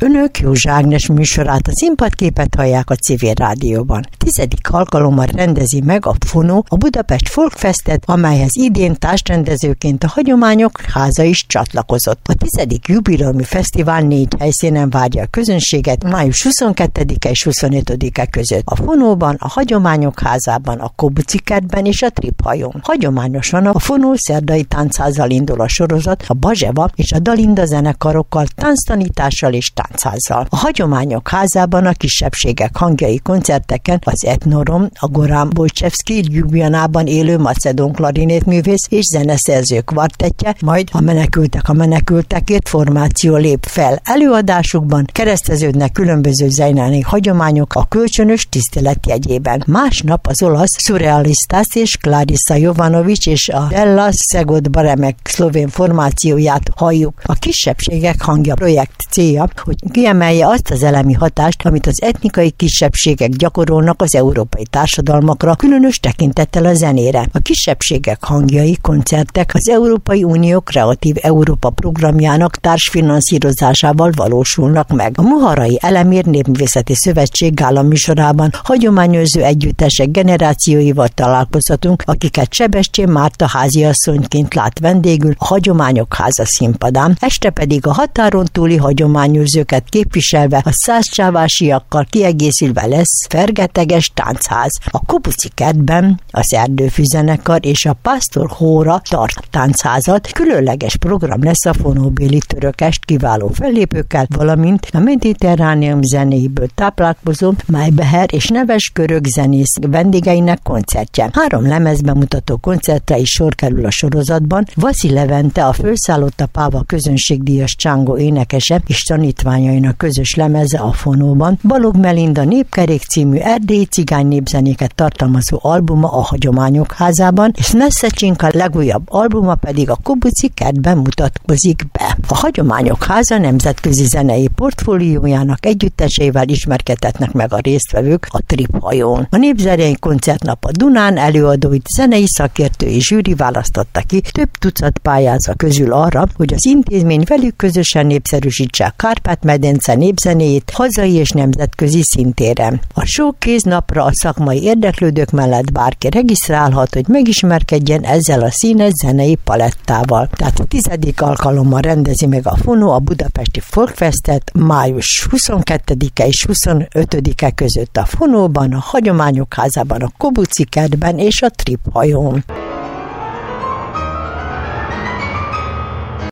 Önök Józsa Ágnes műsorát, a színpadképet hallják a Civil Rádióban. 10. alkalommal rendezi meg a FONO a Budapest Folkfestet, amelyhez idén társrendezőként a Hagyományok Háza is csatlakozott. A 10. jubileumi fesztivál 4 helyszínen várja a közönséget május 22-e és 25-e között. A FONO-ban, a Hagyományok Házában, a Kobuci kertben és a Triphajón. Hagyományosan a FONO szerdai táncházzal indul a sorozat, a Bazseva és a Dalinda zenekarokkal, tánctanítással és táncházzal. A Hagyományok Házában a kisebbségek hangjai koncerteken az Etnorom, a Goran Bojcsevszki Ljubljanában élő macedón klarinétművész és zeneszerző kvartettje, majd a menekültekért formáció lép fel. Előadásukban kereszteződnek különböző zenei hagyományok a kölcsönös tisztelet jegyében. Másnap az olasz Surrealistas és Clarissa Jovanovic és a Della Szegod Baremek szlovén formációját halljuk. A kisebbségek hangja projekt célja, hogy kiemelje azt az elemi hatást, amit az etnikai kisebbségek gyakorolnak az európai társadalmakra, különös tekintettel a zenére. A kisebbségek hangjai koncertek az Európai Unió Kreatív Európa programjának társfinanszírozásával valósulnak meg. A Moharai Elemér Népművészeti Szövetség gála műsorában hagyományőrző együttesek generációival találkozhatunk, akiket Sebestyén Márta háziasszonyként lát vendégül a Hagyományok Háza színpadán, este pedig a határon túli hagyományőrzőket képviselve a szászcsávásiakkal kiegészülve lesz fergeteges táncház. A Kobuci kertben az Erdőfű zenekar és a Pásztor Hóra tart táncházat, különleges program lesz a fonóbéli törökest kiváló fellépőkkel, valamint a mediterráneum zenéiből táplálkozó Maybeher és Neves Körök zenész vendégeinek koncertje. 3 lemezbemutató koncertre is sor kerül a sorozatban. Vaszi Levente, a Fölszállotta Páva közönségdíjas csángó énekese és tanítványainak közös lemeze a FONO-ban, Balog Melinda Népkerék című erdélyi cigány népzenéket tartalmazó albuma a Hagyományok Házában, és Nessecsinka legújabb albuma pedig a Kobuci kertben mutatkozik be. A Hagyományok Háza nemzetközi zenei portfóliójának együtteseivel ismerkedhetnek meg a résztvevők a Triphajón. A népzenei koncertnap a Dunán előadóit zenei szakértő és zsűri választotta ki több tucat pályázat közül arra, hogy az intézmény velük közösen népszerűsítse a Kárpát-medence népzenéjét hazai és nemzetközi szintéren. A showcase napra a szakmai érdeklődők mellett bárki regisztrálhat, hogy megismerkedjen ezzel a színes zenei palettával. Tehát a 10. alkalommal rendezi meg a FONO a Budapesti Folkfestet május 22-e és 25-e között a FONO-ban, a Hagyományok Házában, a Kobuci kertben és a Triphajón.